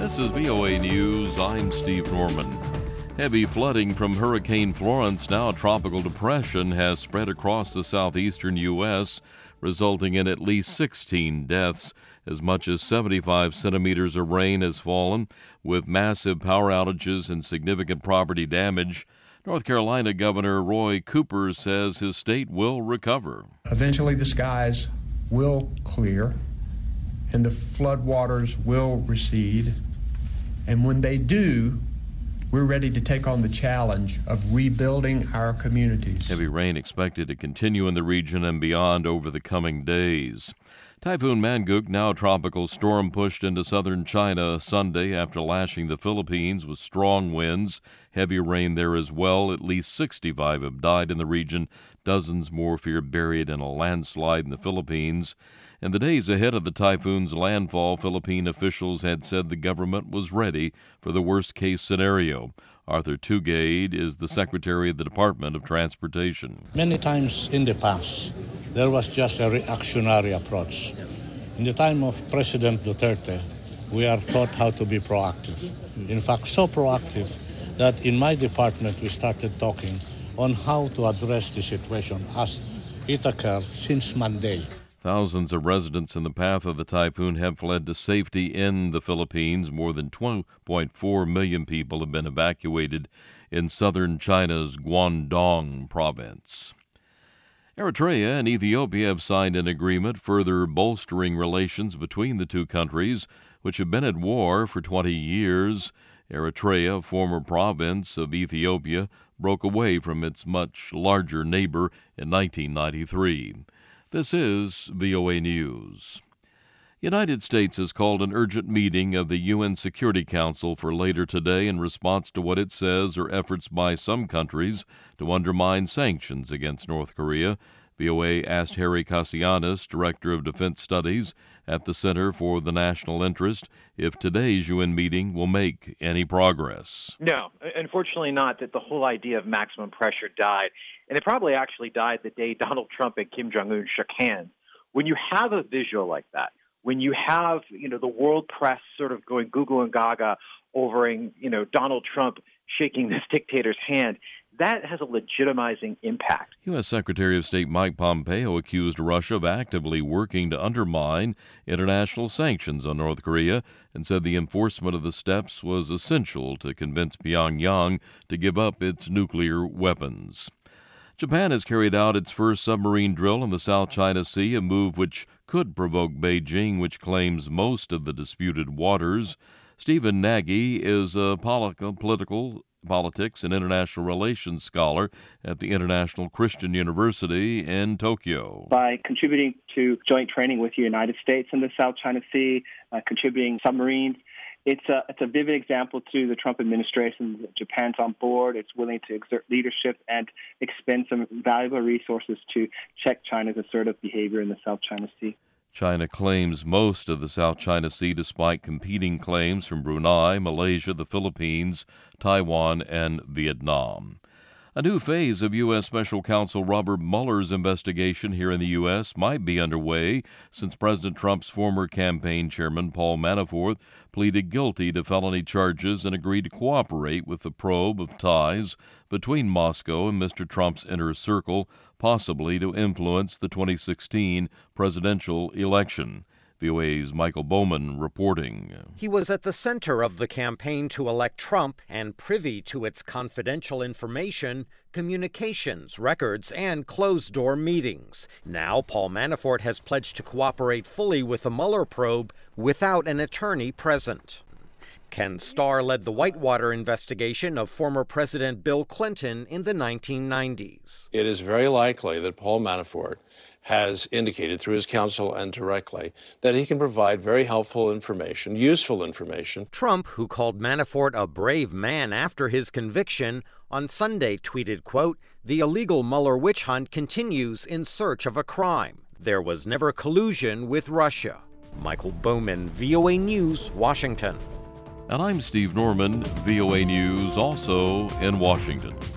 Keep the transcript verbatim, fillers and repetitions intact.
This is V O A News. I'm Steve Norman. Heavy flooding from Hurricane Florence, now a tropical depression, has spread across the southeastern U S, resulting in at least sixteen deaths. As much as seventy-five centimeters of rain has fallen, with massive power outages and significant property damage. North Carolina Governor Roy Cooper says his state will recover. Eventually the skies will clear and the floodwaters will recede. And when they do, we're ready to take on the challenge of rebuilding our communities. Heavy rain expected to continue in the region and beyond over the coming days. Typhoon Mangkhut, now a tropical storm, pushed into southern China Sunday after lashing the Philippines with strong winds. Heavy rain there as well. At least sixty-five have died in the region. Dozens more fear buried in a landslide in the Philippines. In the days ahead of the typhoon's landfall, Philippine officials had said the government was ready for the worst-case scenario. Arthur Tugade is the Secretary of the Department of Transportation. Many times in the past, there was just a reactionary approach. In the time of President Duterte, we are taught how to be proactive. In fact, so proactive that in my department we started talking on how to address the situation as it occurred since Monday. Thousands of residents in the path of the typhoon have fled to safety in the Philippines. More than two point four million people have been evacuated in southern China's Guangdong province. Eritrea and Ethiopia have signed an agreement further bolstering relations between the two countries, which have been at war for twenty years. Eritrea, a former province of Ethiopia, broke away from its much larger neighbor in nineteen ninety-three. This is V O A News. United States has called an urgent meeting of the U N Security Council for later today in response to what it says are efforts by some countries to undermine sanctions against North Korea. V O A asked Harry Kassianis, Director of Defense Studies at the Center for the National Interest, if today's U N meeting will make any progress. No, unfortunately not. That the whole idea of maximum pressure died. And it probably actually died the day Donald Trump and Kim Jong-un shook hands. When you have a visual like that, when you have, you know, the world press sort of going Google and Gaga over, you know, Donald Trump shaking this dictator's hand, that has a legitimizing impact. U S. Secretary of State Mike Pompeo accused Russia of actively working to undermine international sanctions on North Korea and said the enforcement of the steps was essential to convince Pyongyang to give up its nuclear weapons. Japan has carried out its first submarine drill in the South China Sea, a move which could provoke Beijing, which claims most of the disputed waters. Stephen Nagy is a political politics and international relations scholar at the International Christian University in Tokyo. By contributing to joint training with the United States in the South China Sea, uh, contributing submarines, It's a, it's a vivid example to the Trump administration. Japan's on board. It's willing to exert leadership and expend some valuable resources to check China's assertive behavior in the South China Sea. China claims most of the South China Sea despite competing claims from Brunei, Malaysia, the Philippines, Taiwan, and Vietnam. A new phase of U S. Special Counsel Robert Mueller's investigation here in the U S might be underway since President Trump's former campaign chairman, Paul Manafort, pleaded guilty to felony charges and agreed to cooperate with the probe of ties between Moscow and Mister Trump's inner circle, possibly to influence the twenty sixteen presidential election. V O A's Michael Bowman reporting. He was at the center of the campaign to elect Trump and privy to its confidential information, communications, records, and closed-door meetings. Now, Paul Manafort has pledged to cooperate fully with the Mueller probe without an attorney present. Ken Starr led the Whitewater investigation of former President Bill Clinton in the nineteen nineties. It is very likely that Paul Manafort has indicated through his counsel and directly that he can provide very helpful information, useful information. Trump, who called Manafort a brave man after his conviction, on Sunday tweeted, quote, "The illegal Mueller witch hunt continues in search of a crime. There was never collusion with Russia." Michael Bowman, V O A News, Washington. And I'm Steve Norman, V O A News, also in Washington.